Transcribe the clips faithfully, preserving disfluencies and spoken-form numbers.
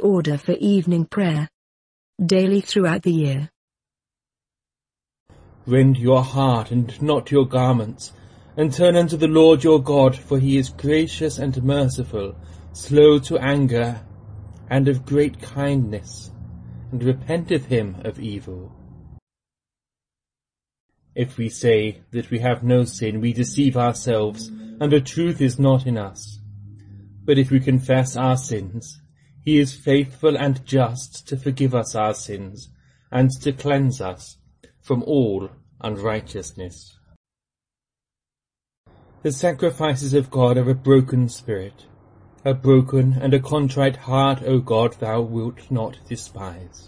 order for evening prayer. Daily throughout the year. Rend your heart and not your garments, and turn unto the Lord your God, for he is gracious and merciful, slow to anger, and of great kindness, and repenteth him of evil. If we say that we have no sin, we deceive ourselves, and the truth is not in us. But if we confess our sins, he is faithful and just to forgive us our sins, and to cleanse us from all unrighteousness. The sacrifices of God are a broken spirit. A broken and a contrite heart, O God, thou wilt not despise.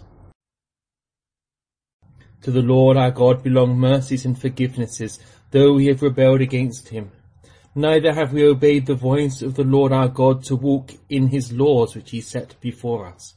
To the Lord our God belong mercies and forgivenesses, though we have rebelled against him. Neither have we obeyed the voice of the Lord our God to walk in his laws which he set before us.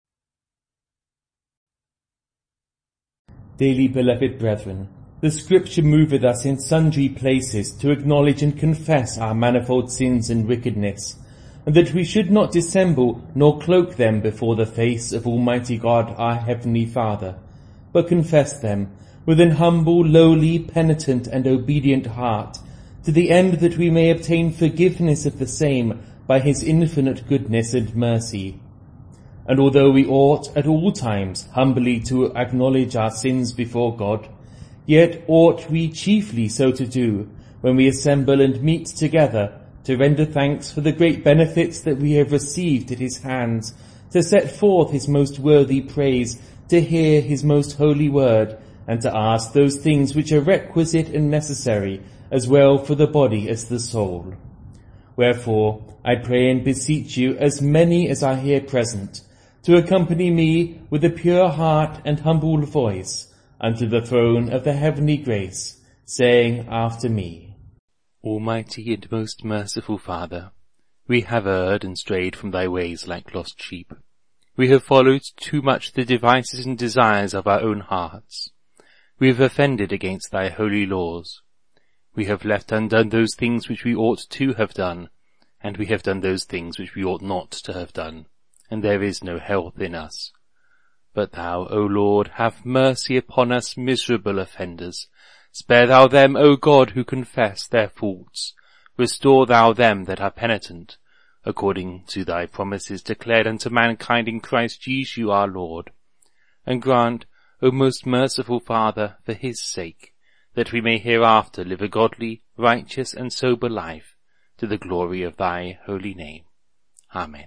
Dearly beloved brethren, the Scripture moveth us in sundry places to acknowledge and confess our manifold sins and wickedness, and that we should not dissemble nor cloak them before the face of Almighty God our Heavenly Father, but confess them with an humble, lowly, penitent, and obedient heart, to the end that we may obtain forgiveness of the same by his infinite goodness and mercy. And although we ought at all times humbly to acknowledge our sins before God, yet ought we chiefly so to do when we assemble and meet together to render thanks for the great benefits that we have received at his hands, to set forth his most worthy praise, to hear his most holy word, and to ask those things which are requisite and necessary, as well for the body as the soul. Wherefore, I pray and beseech you, as many as are here present, to accompany me with a pure heart and humble voice unto the throne of the heavenly grace, saying after me, Almighty and most merciful Father, we have erred and strayed from thy ways like lost sheep. We have followed too much the devices and desires of our own hearts. We have offended against thy holy laws. We have left undone those things which we ought to have done, and we have done those things which we ought not to have done, and there is no health in us. But thou, O Lord, have mercy upon us miserable offenders. Spare thou them, O God, who confess their faults. Restore thou them that are penitent, according to thy promises declared unto mankind in Christ Jesus our Lord. And grant, O most merciful Father, for his sake, that we may hereafter live a godly, righteous, and sober life, to the glory of thy holy name. Amen.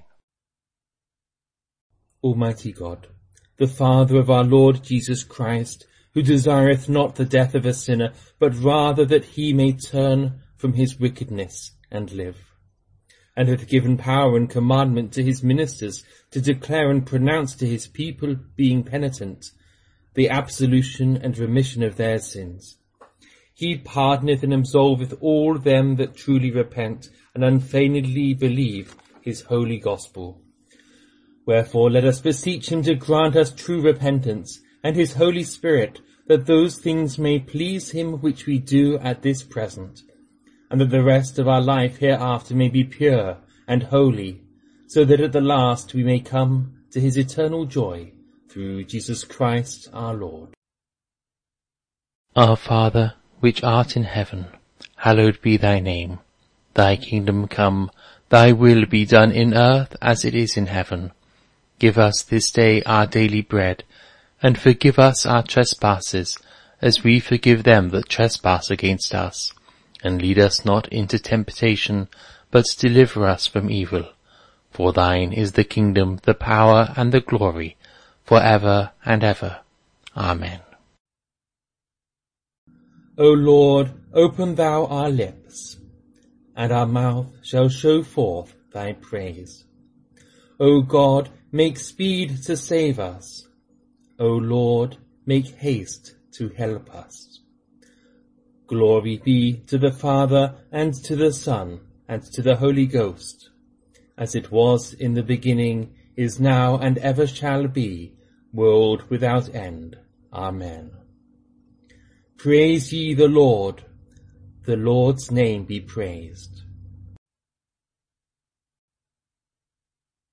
Almighty God, the Father of our Lord Jesus Christ, who desireth not the death of a sinner, but rather that he may turn from his wickedness and live, and hath given power and commandment to his ministers to declare and pronounce to his people, being penitent, the absolution and remission of their sins. He pardoneth and absolveth all them that truly repent and unfeignedly believe his holy gospel. Wherefore let us beseech him to grant us true repentance, and his Holy Spirit, that those things may please him which we do at this present, and that the rest of our life hereafter may be pure and holy, so that at the last we may come to his eternal joy, through Jesus Christ our Lord. Our Father, which art in heaven, hallowed be thy name. Thy kingdom come, thy will be done in earth as it is in heaven. Give us this day our daily bread, and forgive us our trespasses, as we forgive them that trespass against us. And lead us not into temptation, but deliver us from evil. For thine is the kingdom, the power, and the glory, for ever and ever. Amen. O Lord, open thou our lips, and our mouth shall show forth thy praise. O God, make speed to save us. O Lord, make haste to help us. Glory be to the Father, and to the Son, and to the Holy Ghost, as it was in the beginning, is now, and ever shall be, world without end. Amen. Praise ye the Lord. The Lord's name be praised.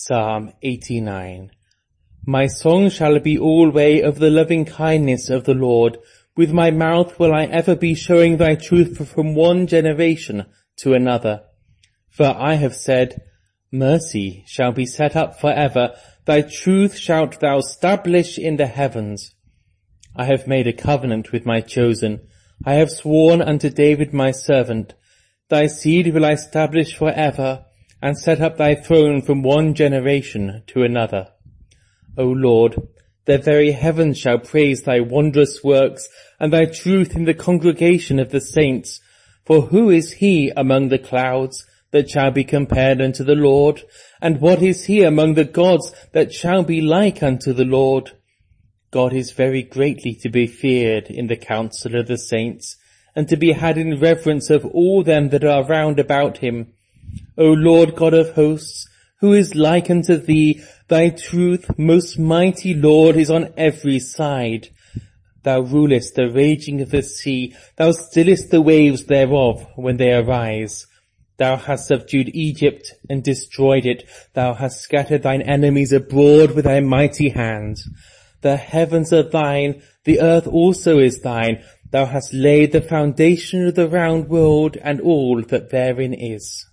Psalm eighty-nine. My song shall be alway of the loving kindness of the Lord. With my mouth will I ever be showing thy truth from one generation to another. For I have said, mercy shall be set up for ever. Thy truth shalt thou establish in the heavens. I have made a covenant with my chosen. I have sworn unto David my servant. Thy seed will I establish for ever, and set up thy throne from one generation to another. O Lord, the very heavens shall praise thy wondrous works, and thy truth in the congregation of the saints. For who is he among the clouds that shall be compared unto the Lord? And what is he among the gods that shall be like unto the Lord? God is very greatly to be feared in the council of the saints, and to be had in reverence of all them that are round about him. O Lord God of hosts, who is like unto thee? Thy truth, most mighty Lord, is on every side. Thou rulest the raging of the sea. Thou stillest the waves thereof when they arise. Thou hast subdued Egypt and destroyed it. Thou hast scattered thine enemies abroad with thy mighty hand. The heavens are thine, the earth also is thine. Thou hast laid the foundation of the round world, and all that therein is.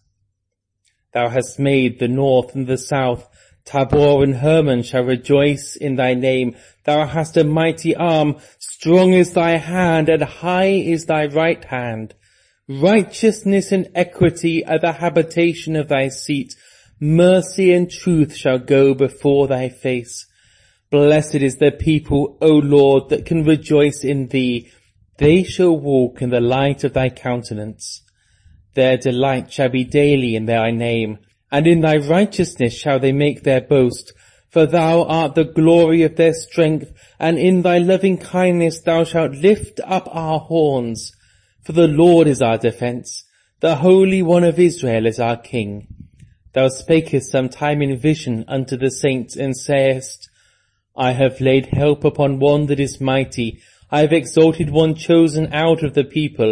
Thou hast made the north and the south. Tabor and Hermon shall rejoice in thy name. Thou hast a mighty arm. Strong is thy hand, and high is thy right hand. Righteousness and equity are the habitation of thy seat. Mercy and truth shall go before thy face. Blessed is the people, O Lord, that can rejoice in thee. They shall walk in the light of thy countenance. Their delight shall be daily in thy name, and in thy righteousness shall they make their boast. For thou art the glory of their strength, and in thy loving kindness thou shalt lift up our horns. For the Lord is our defence, the Holy One of Israel is our King. Thou spakest sometime in vision unto the saints, and sayest, I have laid help upon one that is mighty. I have exalted one chosen out of the people.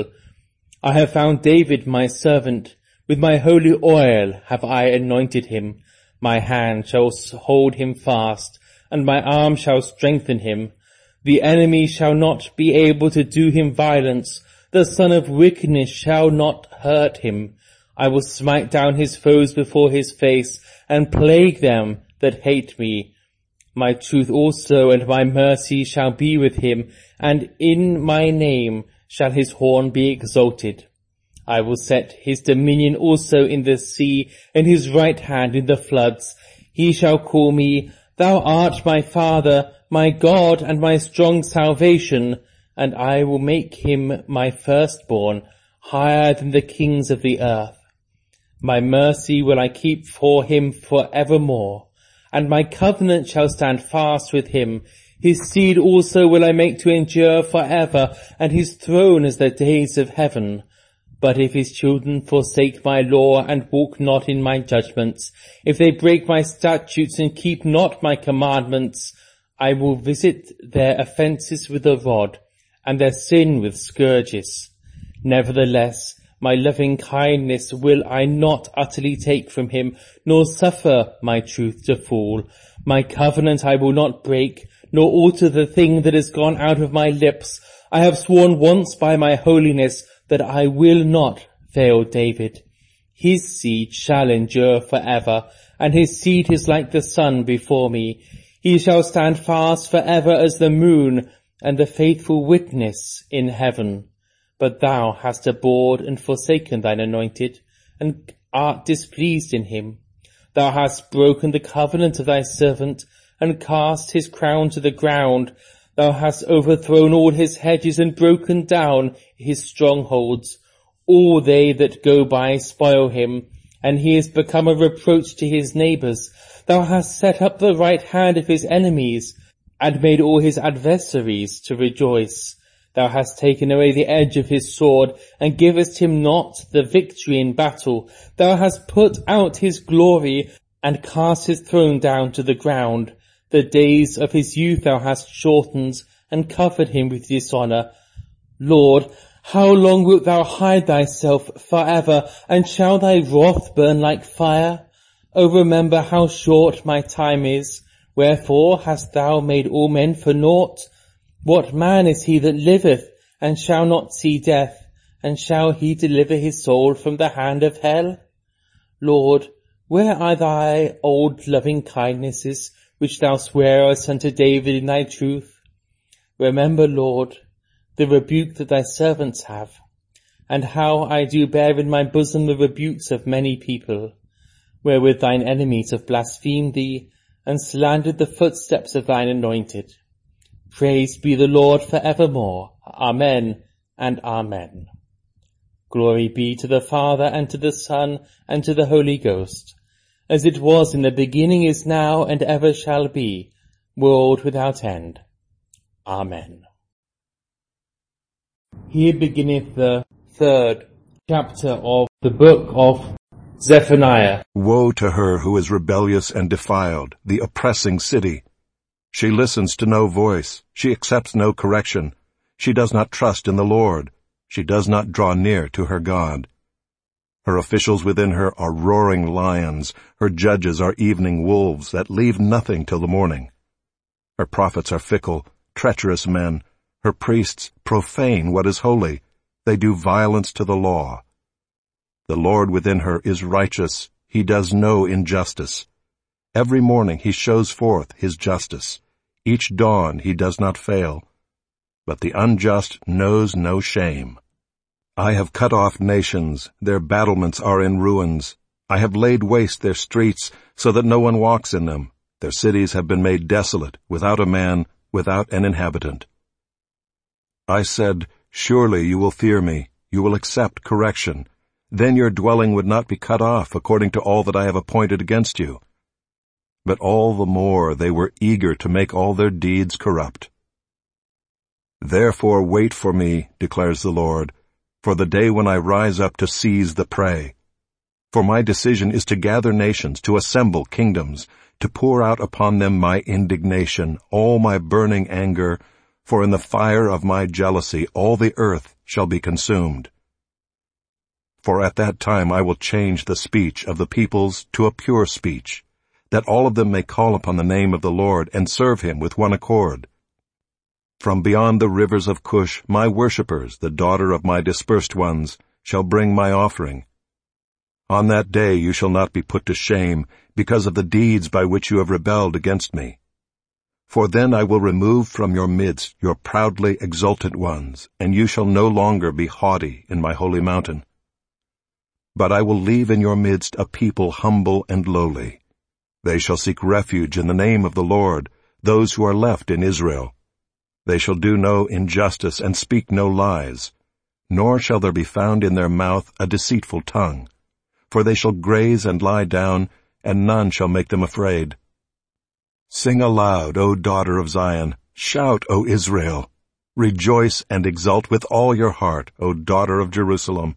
I have found David my servant. With my holy oil have I anointed him. My hand shall hold him fast, and my arm shall strengthen him. The enemy shall not be able to do him violence. The son of wickedness shall not hurt him. I will smite down his foes before his face, and plague them that hate me. My truth also and my mercy shall be with him, and in my name shall his horn be exalted. I will set his dominion also in the sea, and his right hand in the floods. He shall call me, Thou art my Father, my God, and my strong salvation, and I will make him my firstborn, higher than the kings of the earth. My mercy will I keep for him for evermore, and my covenant shall stand fast with him. His seed also will I make to endure for ever, and his throne as the days of heaven. But if his children forsake my law and walk not in my judgments, if they break my statutes and keep not my commandments, I will visit their offences with a rod, and their sin with scourges. Nevertheless, my loving kindness will I not utterly take from him, nor suffer my truth to fall. My covenant I will not break, nor alter the thing that has gone out of my lips. I have sworn once by my holiness that I will not fail David. His seed shall endure forever, and his seed is like the sun before me. He shall stand fast forever as the moon, and the faithful witness in heaven. But thou hast abhorred and forsaken thine anointed, and art displeased in him. Thou hast broken the covenant of thy servant, and cast his crown to the ground. Thou hast overthrown all his hedges, and broken down his strongholds. All they that go by spoil him, and he is become a reproach to his neighbours. Thou hast set up the right hand of his enemies, and made all his adversaries to rejoice. Thou hast taken away the edge of his sword, and givest him not the victory in battle. Thou hast put out his glory, and cast his throne down to the ground. The days of his youth thou hast shortened, and covered him with dishonour. Lord, how long wilt thou hide thyself forever, and shall thy wrath burn like fire? O remember how short my time is. Wherefore hast thou made all men for naught? What man is he that liveth, and shall not see death, and shall he deliver his soul from the hand of hell? Lord, where are thy old loving kindnesses, which thou swearest unto David in thy truth? Remember, Lord, the rebuke that thy servants have, and how I do bear in my bosom the rebukes of many people, wherewith thine enemies have blasphemed thee, and slandered the footsteps of thine anointed. Praised be the Lord for evermore. Amen and Amen. Glory be to the Father, and to the Son, and to the Holy Ghost, as it was in the beginning, is now, and ever shall be, world without end. Amen. Here beginneth the third chapter of the book of Zephaniah. Woe to her who is rebellious and defiled, the oppressing city. She listens to no voice, she accepts no correction, she does not trust in the Lord, she does not draw near to her God. Her officials within her are roaring lions, her judges are evening wolves that leave nothing till the morning. Her prophets are fickle, treacherous men, her priests profane what is holy, they do violence to the law. The Lord within her is righteous, he does no injustice. Every morning he shows forth his justice. Each dawn he does not fail. But the unjust knows no shame. I have cut off nations, their battlements are in ruins. I have laid waste their streets, so that no one walks in them. Their cities have been made desolate, without a man, without an inhabitant. I said, surely you will fear me, you will accept correction. Then your dwelling would not be cut off according to all that I have appointed against you. But all the more they were eager to make all their deeds corrupt. Therefore wait for me, declares the Lord, for the day when I rise up to seize the prey. For my decision is to gather nations, to assemble kingdoms, to pour out upon them my indignation, all my burning anger, for in the fire of my jealousy all the earth shall be consumed. For at that time I will change the speech of the peoples to a pure speech, that all of them may call upon the name of the Lord and serve him with one accord. From beyond the rivers of Cush my worshippers, the daughter of my dispersed ones, shall bring my offering. On that day you shall not be put to shame because of the deeds by which you have rebelled against me. For then I will remove from your midst your proudly exultant ones, and you shall no longer be haughty in my holy mountain. But I will leave in your midst a people humble and lowly. They shall seek refuge in the name of the Lord, those who are left in Israel. They shall do no injustice and speak no lies, nor shall there be found in their mouth a deceitful tongue. For they shall graze and lie down, and none shall make them afraid. Sing aloud, O daughter of Zion, shout, O Israel. Rejoice and exult with all your heart, O daughter of Jerusalem.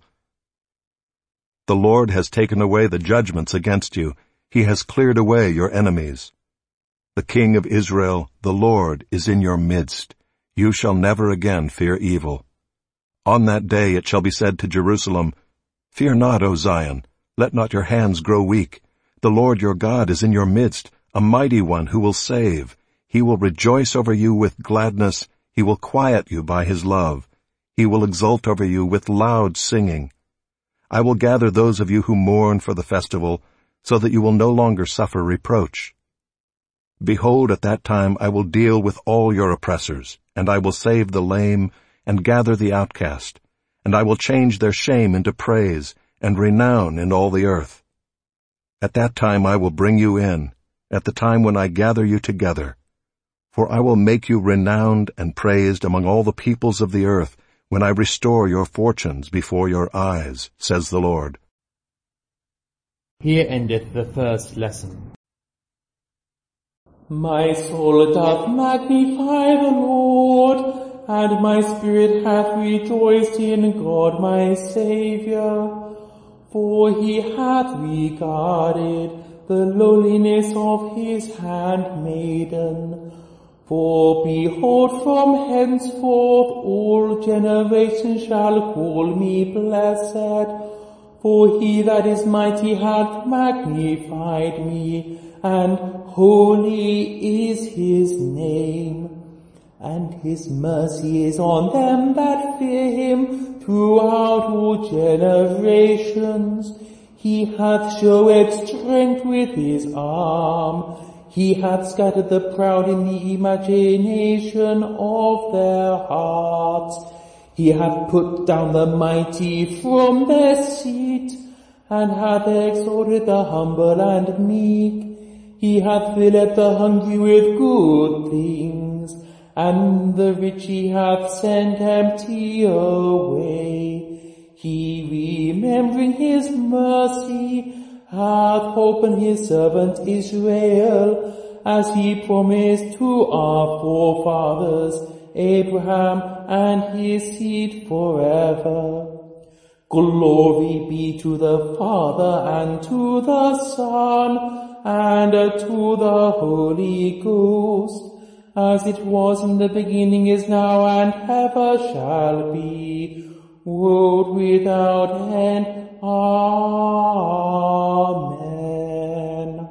The Lord has taken away the judgments against you. He has cleared away your enemies. The King of Israel, the Lord, is in your midst. You shall never again fear evil. On that day it shall be said to Jerusalem, Fear not, O Zion, let not your hands grow weak. The Lord your God is in your midst, a mighty one who will save. He will rejoice over you with gladness. He will quiet you by his love. He will exult over you with loud singing. I will gather those of you who mourn for the festival, so that you will no longer suffer reproach. Behold, at that time I will deal with all your oppressors, and I will save the lame, and gather the outcast, and I will change their shame into praise, and renown in all the earth. At that time I will bring you in, at the time when I gather you together. For I will make you renowned and praised among all the peoples of the earth, when I restore your fortunes before your eyes, says the Lord. Here endeth the first lesson. My soul doth magnify the Lord, and my spirit hath rejoiced in God my Saviour. For he hath regarded the lowliness of his handmaiden. For behold, from henceforth all generations shall call me blessed. For he that is mighty hath magnified me, and holy is his name. And his mercy is on them that fear him throughout all generations. He hath showed strength with his arm. He hath scattered the proud in the imagination of their hearts. He hath put down the mighty from their seat, and hath exalted the humble and meek. He hath filled the hungry with good things, and the rich he hath sent empty away. He, remembering his mercy, hath opened his servant Israel, as he promised to our forefathers, Abraham and his seed forever. Glory be to the Father, and to the Son, and to the Holy Ghost, as it was in the beginning, is now, and ever shall be, world without end. Amen.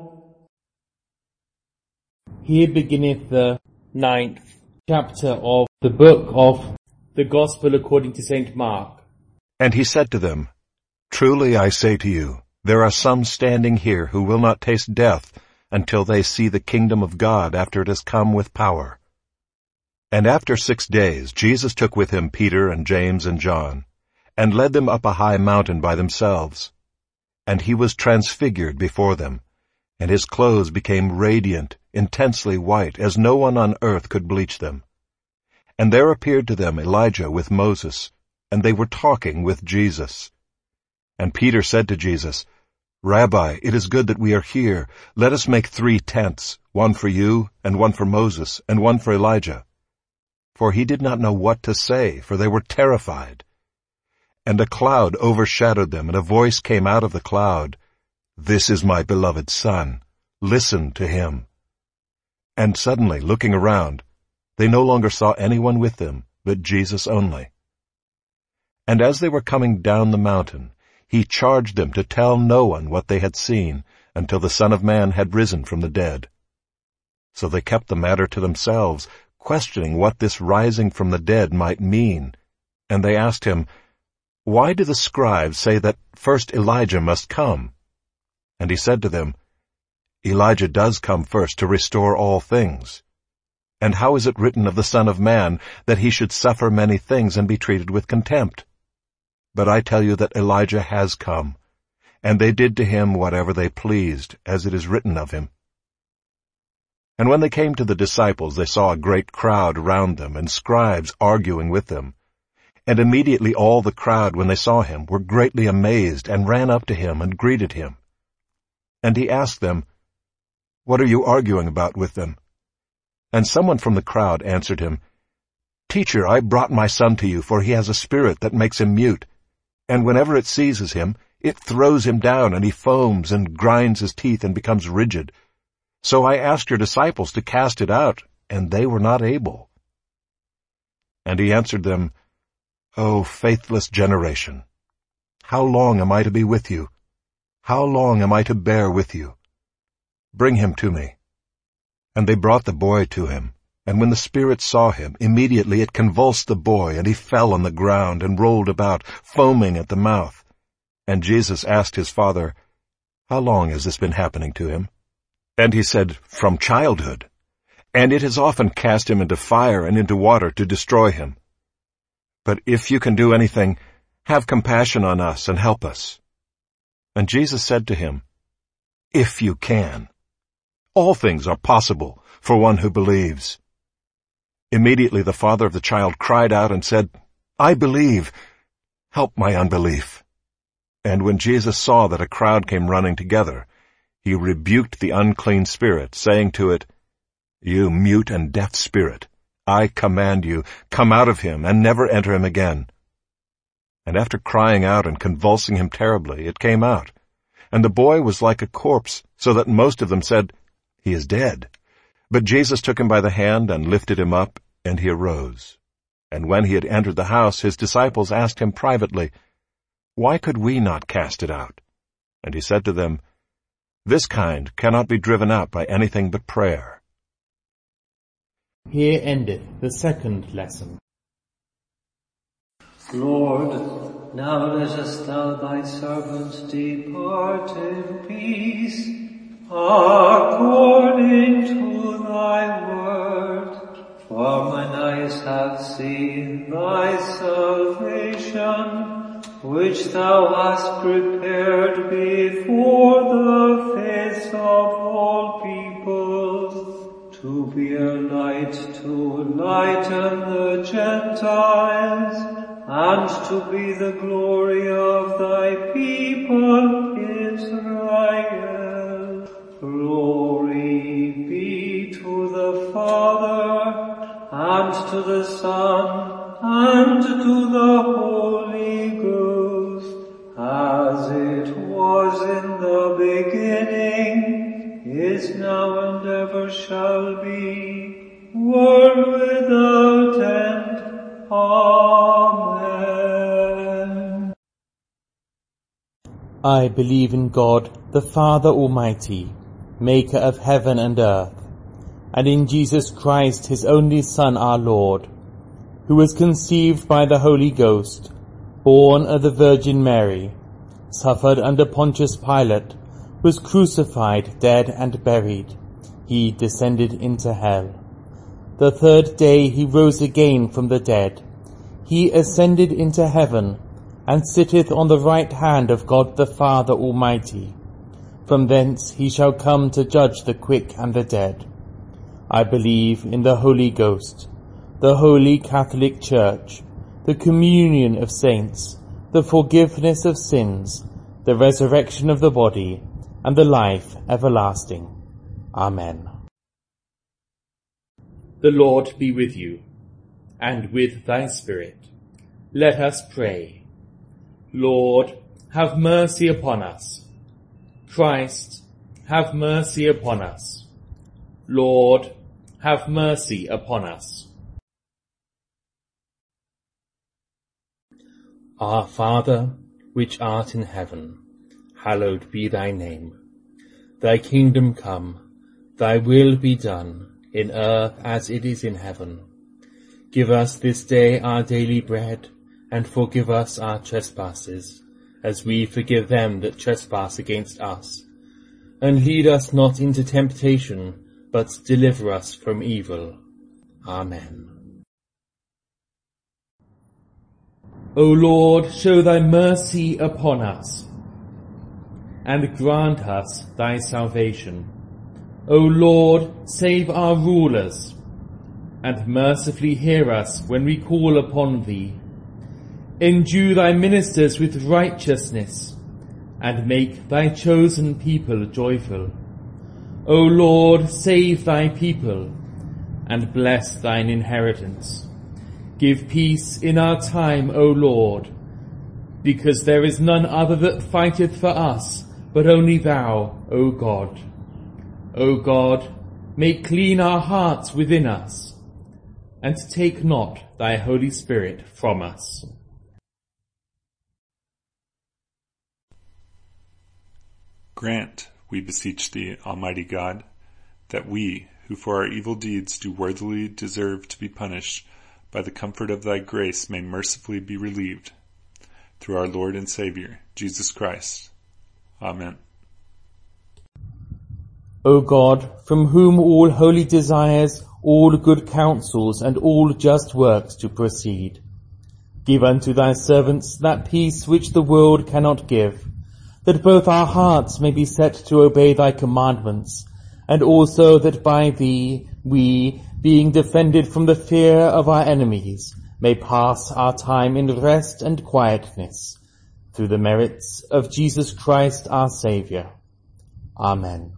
Here beginneth the ninth chapter of the book of the Gospel according to Saint Mark. And he said to them, Truly I say to you, there are some standing here who will not taste death until they see the kingdom of God after it has come with power. And after six days Jesus took with him Peter and James and John, and led them up a high mountain by themselves. And he was transfigured before them, and his clothes became radiant, intensely white, as no one on earth could bleach them. And there appeared to them Elijah with Moses, and they were talking with Jesus. And Peter said to Jesus, Rabbi, it is good that we are here. Let us make three tents, one for you, and one for Moses, and one for Elijah. For he did not know what to say, for they were terrified. And a cloud overshadowed them, and a voice came out of the cloud, This is my beloved Son. Listen to him. And suddenly, looking around, they no longer saw anyone with them, but Jesus only. And as they were coming down the mountain, he charged them to tell no one what they had seen until the Son of Man had risen from the dead. So they kept the matter to themselves, questioning what this rising from the dead might mean. And they asked him, Why do the scribes say that first Elijah must come? And he said to them, Elijah does come first to restore all things. And how is it written of the Son of Man that he should suffer many things and be treated with contempt? But I tell you that Elijah has come, and they did to him whatever they pleased, as it is written of him. And when they came to the disciples, they saw a great crowd round them, and scribes arguing with them. And immediately all the crowd, when they saw him, were greatly amazed, and ran up to him and greeted him. And he asked them, What are you arguing about with them? And someone from the crowd answered him, Teacher, I brought my son to you, for he has a spirit that makes him mute. And whenever it seizes him, it throws him down, and he foams and grinds his teeth and becomes rigid. So I asked your disciples to cast it out, and they were not able. And he answered them, O faithless generation, how long am I to be with you? How long am I to bear with you? Bring him to me. And they brought the boy to him. And when the spirit saw him, immediately it convulsed the boy, and he fell on the ground and rolled about, foaming at the mouth. And Jesus asked his father, How long has this been happening to him? And he said, From childhood. And it has often cast him into fire and into water to destroy him. But if you can do anything, have compassion on us and help us. And Jesus said to him, If you can. All things are possible for one who believes. Immediately the father of the child cried out and said, I believe. Help my unbelief. And when Jesus saw that a crowd came running together, he rebuked the unclean spirit, saying to it, You mute and deaf spirit, I command you, come out of him and never enter him again. And after crying out and convulsing him terribly, it came out. And the boy was like a corpse, so that most of them said, He is dead. But Jesus took him by the hand and lifted him up, and he arose. And when he had entered the house, his disciples asked him privately, why could we not cast it out? And he said to them, This kind cannot be driven out by anything but prayer. Here endeth the second lesson. Lord, now lettest thou thy servant depart in peace, according to thy word. For mine eyes have seen thy salvation, which thou hast prepared before the face of all peoples, to be a light to lighten the Gentiles, and to be the glory of thy people Israel. Glory be to the Father, and to the Son, and to the Holy Ghost, as it was in the beginning, is now and ever shall be, world without end. Amen. I believe in God, the Father Almighty, maker of heaven and earth, and in Jesus Christ, his only Son, our Lord, who was conceived by the Holy Ghost, born of the Virgin Mary, suffered under Pontius Pilate, was crucified, dead and buried. He descended into hell. The third day he rose again from the dead. He ascended into heaven, and sitteth on the right hand of God the Father Almighty. From thence he shall come to judge the quick and the dead. I believe in the Holy Ghost, the Holy Catholic Church, the communion of saints, the forgiveness of sins, the resurrection of the body, and the life everlasting. Amen. The Lord be with you, and with thy spirit. Let us pray. Lord, have mercy upon us. Christ, have mercy upon us. Lord, have mercy upon us. Our Father, which art in heaven, hallowed be thy name. Thy kingdom come, thy will be done, in earth as it is in heaven. Give us this day our daily bread, and forgive us our trespasses, as we forgive them that trespass against us. And lead us not into temptation, but deliver us from evil. Amen. O Lord, show thy mercy upon us, and grant us thy salvation. O Lord, save our rulers, and mercifully hear us when we call upon thee. Endue thy ministers with righteousness, and make thy chosen people joyful. O Lord, save thy people, and bless thine inheritance. Give peace in our time, O Lord, because there is none other that fighteth for us, but only thou, O God. O God, make clean our hearts within us, and take not thy Holy Spirit from us. Grant, we beseech thee, Almighty God, that we, who for our evil deeds do worthily deserve to be punished, by the comfort of thy grace may mercifully be relieved. Through our Lord and Saviour, Jesus Christ. Amen. O God, from whom all holy desires, all good counsels, and all just works do proceed, give unto thy servants that peace which the world cannot give, that both our hearts may be set to obey thy commandments, and also that by thee we, being defended from the fear of our enemies, may pass our time in rest and quietness, through the merits of Jesus Christ our Saviour. Amen.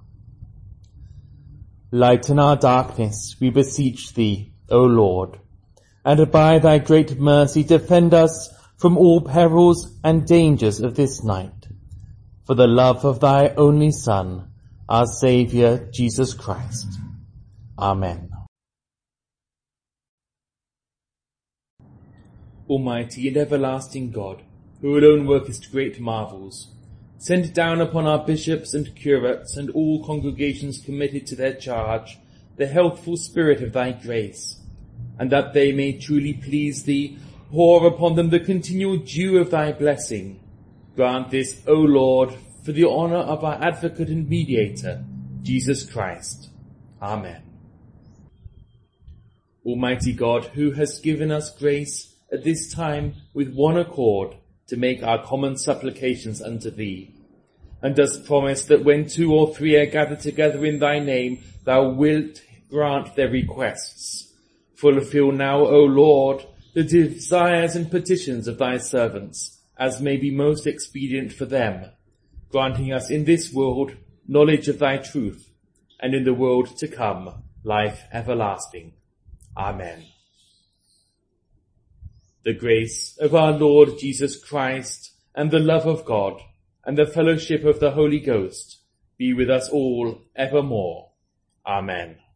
Lighten our darkness, we beseech thee, O Lord, and by thy great mercy defend us from all perils and dangers of this night, for the love of thy only Son, our Saviour, Jesus Christ. Amen. Almighty and everlasting God, who alone workest great marvels, send down upon our bishops and curates and all congregations committed to their charge the healthful spirit of thy grace, and that they may truly please thee, pour upon them the continual dew of thy blessing. Grant this, O Lord, for the honour of our advocate and mediator, Jesus Christ. Amen. Almighty God, who hast given us grace at this time with one accord to make our common supplications unto thee, and dost promise that when two or three are gathered together in thy name, thou wilt grant their requests. Fulfill now, O Lord, the desires and petitions of thy servants, as may be most expedient for them, granting us in this world knowledge of thy truth, and in the world to come life everlasting. Amen. The grace of our Lord Jesus Christ, and the love of God, and the fellowship of the Holy Ghost be with us all evermore. Amen.